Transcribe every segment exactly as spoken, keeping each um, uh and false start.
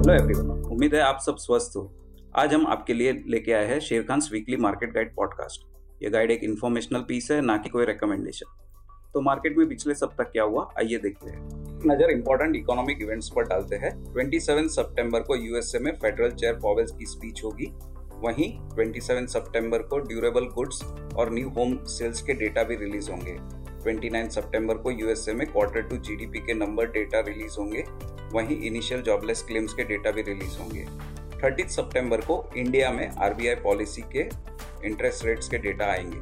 Hello everyone, उम्मीद है आप सब स्वस्थ हो। आज हम आपके लिए लेके आए हैं Sher Khan weekly market guide podcast. ये गाइड एक इन्फॉर्मेशनल पीस है, ना कि कोई रिकमेंडेशन। तो मार्केट में पिछले सप्ताह क्या हुआ, आइए देखते हैं। नजर इंपॉर्टेंट इकोनॉमिक इवेंट्स पर डालते हैं। सत्ताईस सितंबर को यूएसए में फेडरल चेयर पॉवेल की स्पीच होगी। वहीं सत्ताईस सितंबर को ड्यूरेबल गुड्स और न्यू होम सेल्स के डेटा भी रिलीज होंगे। उनतीस सितंबर को यूएसए में क्वार्टर टू जीडीपी के नंबर डेटा रिलीज होंगे। वहीं इनिशियल जॉबलेस क्लेम्स के डेटा भी रिलीज होंगे। तीस सितंबर को इंडिया में आरबीआई पॉलिसी के इंटरेस्ट रेट्स के डेटा आएंगे।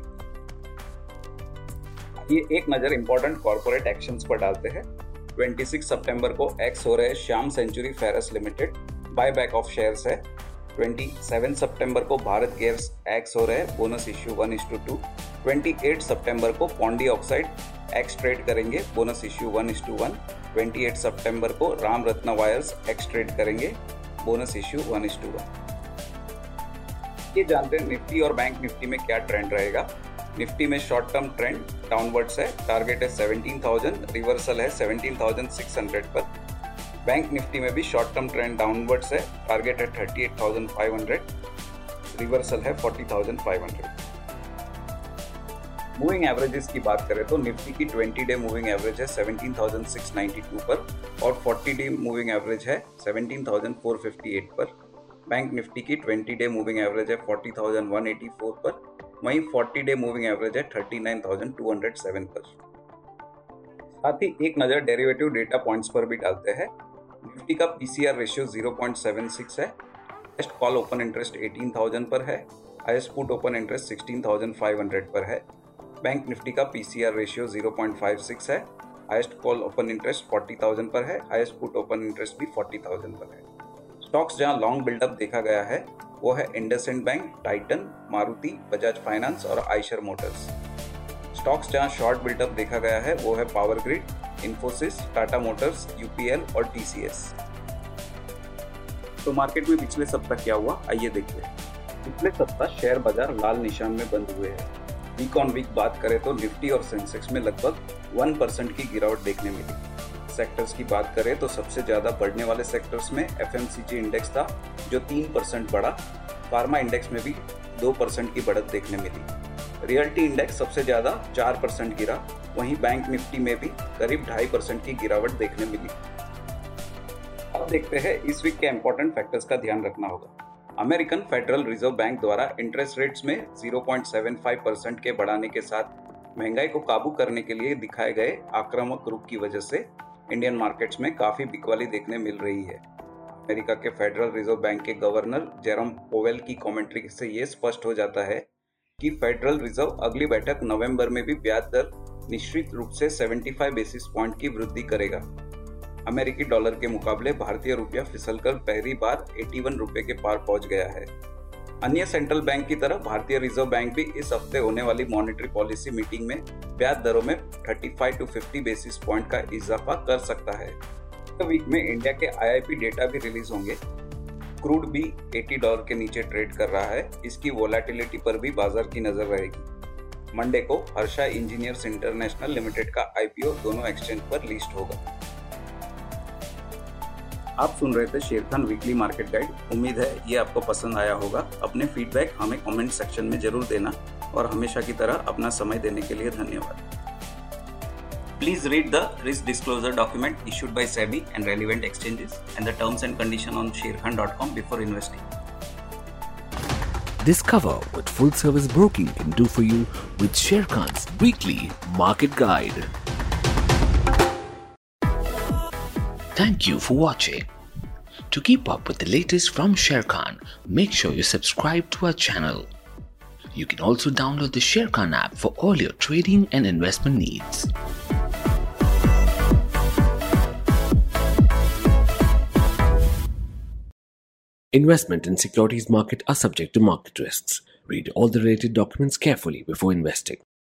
ये एक नजर इंपॉर्टेंट कॉर्पोरेट एक्शंस पर डालते हैं। छब्बीस सितंबर को एक्स हो रहे हैं Shyam century ferrous limited, buy back of shares है। सत्ताईस सितंबर को भारत गैस एक्स हो रहे हैं, bonus issue one is to two. अट्ठाईस सितंबर को पॉन्डी ऑक्साइड एक्स ट्रेड करेंगे, bonus issue one is to one. अट्ठाईस सितंबर को Ram Ratna wires ex trade करेंगे, bonus issue one is to one. ये जानते हैं निफ्टी और बैंक निफ्टी में क्या ट्रेंड रहेगा। निफ्टी में शॉर्ट टर्म ट्रेंड डाउनवर्ड्स है, टारगेट है सत्रह हज़ार, रिवर्सल है सत्रह हज़ार छह सौ पर। बैंक निफ्टी में भी शॉर्ट टर्म ट्रेंड डाउनवर्ड्स है, टारगेट है अड़तीस हज़ार पाँच सौ, रिवर्सल है चालीस हज़ार पाँच सौ। मूविंग एवरेजेस की बात करें तो निफ्टी की ट्वेंटी डे मूविंग एवरेज है सत्रह हज़ार छह सौ बानवे पर और चालीस डे मूविंग एवरेज है सत्रह हज़ार चार सौ अट्ठावन पर। बैंक निफ्टी की ट्वेंटी डे मूविंग एवरेज है चालीस हज़ार एक सौ चौरासी पर, वहीं चालीस डे मूविंग एवरेज है उनतालीस हज़ार दो सौ सात पर। साथ ही एक नज़र डेरिवेटिव डेटा पॉइंट्स पर भी डालते हैं। निफ्टी का PCR ratio zero point seven six है, हाईएस्ट कॉल ओपन इंटरेस्ट अठारह हज़ार पर है, हाईएस्ट पुट ओपन इंटरेस्ट सोलह हज़ार पाँच सौ पर है। बैंक निफ्टी का PCR ratio zero point five six है, हाईएस्ट कॉल ओपन इंटरेस्ट चालीस हज़ार पर है, हाईएस्ट पुट ओपन इंटरेस्ट भी चालीस हज़ार पर है। स्टॉक्स जहां लॉन्ग बिल्डअप देखा गया है वो है IndusInd bank, Titan, Maruti, Bajaj finance और आयशर मोटर्स। स्टॉक्स जहां शॉर्ट बिल्डअप देखा गया है वो है power grid, Infosys, Tata motors, UPL और टीसीएस। तो मार्केट में पिछले सप्ताह क्या हुआ, आइए देखते हैं। पिछले सप्ताह शेयर बाजार लाल निशान में बंद हुए हैं। वीक ऑन वीक बात करें तो निफ्टी और सेंसेक्स में लगभग वन परसेंट की गिरावट देखने मिली। सेक्टर्स की बात करें तो सबसे ज्यादा बढ़ने वाले सेक्टर्स में एफएमसीजी इंडेक्स था जो तीन परसेंट बढ़ा। फार्मा इंडेक्स में भी दो परसेंट की बढ़त देखने मिली। रियल्टी इंडेक्स सबसे ज्यादा चार परसेंट गिरा। वहीं बैंक निफ्टी में भी करीब ढाई परसेंट की गिरावट देखने मिली। अब देखते हैं इस वीक के इंपॉर्टेंट फैक्टर्स का ध्यान रखना होगा। अमेरिकन फेडरल रिजर्व बैंक द्वारा इंटरेस्ट रेट्स में zero point seven five percent के बढ़ाने के साथ महंगाई को काबू करने के लिए दिखाए गए आक्रामक रुख की वजह से इंडियन मार्केट्स में काफी बिकवाली देखने मिल रही है। अमेरिका के फेडरल रिजर्व बैंक के गवर्नर जेरोम पोवेल की कमेंट्री से ये स्पष्ट हो जाता है कि फेडरल रिजर्व अगली बैठक नवंबर में भी ब्याज दर निश्चित रूप से पचहत्तर बेसिस पॉइंट की वृद्धि करेगा। अमेरिकी डॉलर के मुकाबले भारतीय रुपया फिसलकर पहली बार इक्यासी रुपए के पार पहुंच गया है। अन्य सेंट्रल बैंक की तरह भारतीय रिजर्व बैंक भी इस हफ्ते होने वाली मॉनेटरी पॉलिसी मीटिंग में ब्याज दरों में पैंतीस टू पचास बेसिस पॉइंट का इजाफा कर सकता है। तो वीक में इंडिया के आईआईपी डेटा भी रिलीज होंगे। क्रूड भी अस्सी डॉलर के नीचे ट्रेड कर रहा है, इसकी वोलेटिलिटी पर भी बाजार की नजर रहेगी। मंडे को हर्षा इंजीनियर्स इंटरनेशनल लिमिटेड का आईपीओ दोनों एक्सचेंज पर लिस्ट होगा। आप सुन रहे थे शेर खान वीकली मार्केट गाइड। उम्मीद है ये आपको पसंद आया होगा। अपने फीडबैक हमें कमेंट सेक्शन में जरूर देना और हमेशा की तरह अपना समय देने के लिए धन्यवाद। Please read the risk disclosure document issued by SEBI and relevant exchanges and the terms and conditions on sharekhan dot com before investing. Discover what full service broking can do for you with Sher Khan's weekly market guide. Thank you for watching. To keep up with the latest from Sher Khan, make sure you subscribe to our channel. You can also download the Sher Khan app for all your trading and investment needs. Investment in securities market are subject to market risks. Read all the related documents carefully before investing.